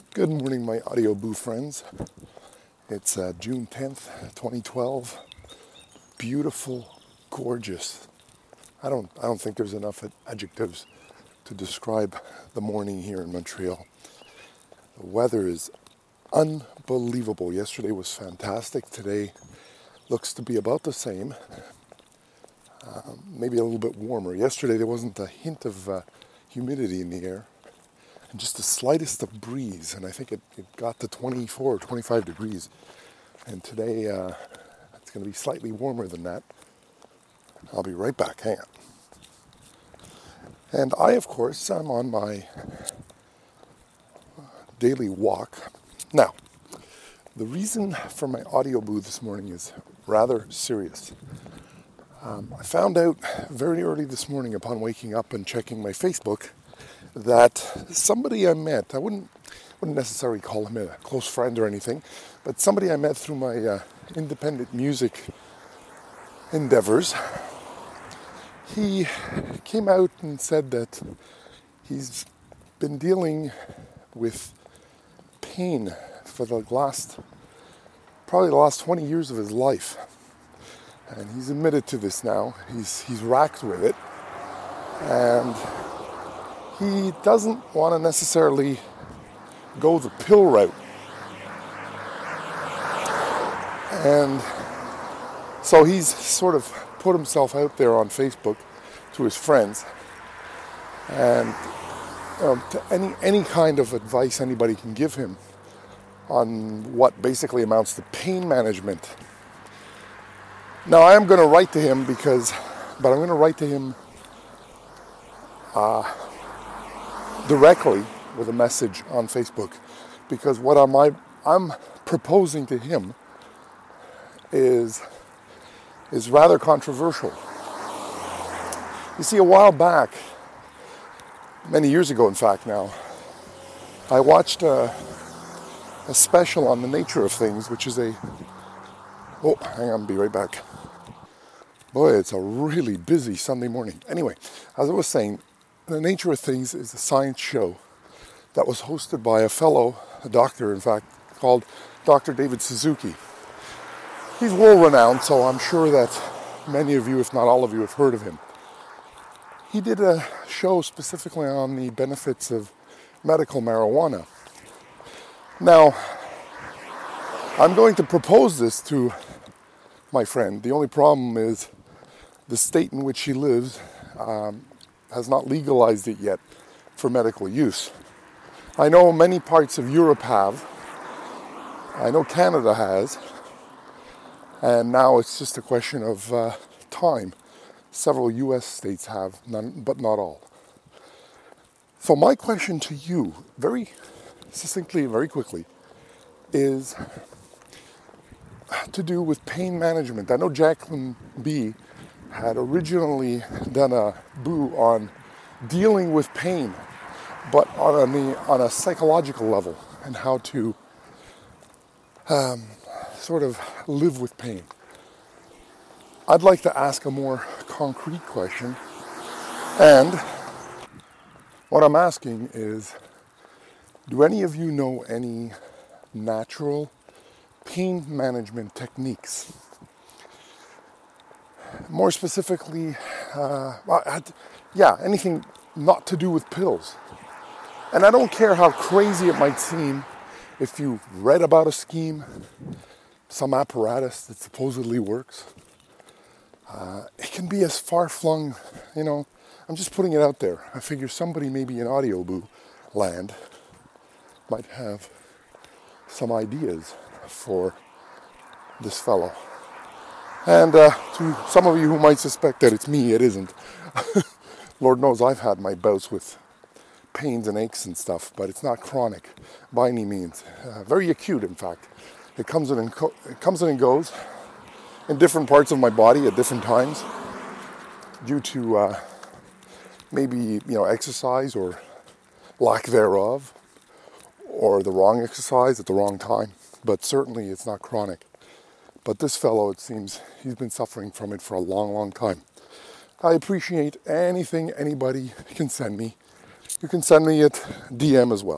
Good morning, my Audio Boo friends. It's June 10th, 2012. Beautiful, gorgeous. I don't think there's enough adjectives to describe the morning here in Montreal. The weather is unbelievable. Yesterday was fantastic. Today looks to be about the same. Maybe a little bit warmer. Yesterday there wasn't a hint of humidity in the air. And just the slightest of breeze, and I think it got to 24 or 25 degrees. And today, it's going to be slightly warmer than that. I'll be right back, hang on. And I, of course, am on my daily walk. Now, the reason for my audio booth this morning is rather serious. I found out very early this morning upon waking up and checking my Facebook that somebody I met, I wouldn't necessarily call him a close friend or anything, but somebody I met through my independent music endeavors, he came out and said that he's been dealing with pain for probably the last 20 years of his life. And he's admitted to this now. He's racked with it. And he doesn't want to necessarily go the pill route. And so he's sort of put himself out there on Facebook to his friends. And to any kind of advice anybody can give him on what basically amounts to pain management. Now I am going to write to him but I'm going to write to him directly with a message on Facebook, because what I'm proposing to him is rather controversial. You see, a while back, many years ago in fact now, I watched a special on the nature of things, which is hang on, I'll be right back. Boy, it's a really busy Sunday morning. Anyway, as I was saying, The Nature of Things is a science show that was hosted by a doctor, in fact, called Dr. David Suzuki. He's world-renowned, so I'm sure that many of you, if not all of you, have heard of him. He did a show specifically on the benefits of medical marijuana. Now, I'm going to propose this to my friend. The only problem is the state in which he lives has not legalized it yet for medical use. I know many parts of Europe have. I know Canada has. And now it's just a question of time. Several US states have, none, but not all. So my question to you, very succinctly and very quickly, is to do with pain management. I know Jacqueline B had originally done a boo on dealing with pain, but on a psychological level, and how to sort of live with pain. I'd like to ask a more concrete question, and what I'm asking is, do any of you know any natural pain management techniques? More specifically, anything not to do with pills. And I don't care how crazy it might seem if you read about a scheme, some apparatus that supposedly works. It can be as far-flung, I'm just putting it out there. I figure somebody maybe in Audio Boo land might have some ideas for this fellow. And to some of you who might suspect that it's me, it isn't. Lord knows I've had my bouts with pains and aches and stuff, but it's not chronic by any means. Very acute, in fact. It comes in and goes in different parts of my body at different times due to maybe exercise or lack thereof, or the wrong exercise at the wrong time. But certainly it's not chronic. But this fellow, it seems, he's been suffering from it for a long, long time. I appreciate anything anybody can send me. You can send me at DM as well.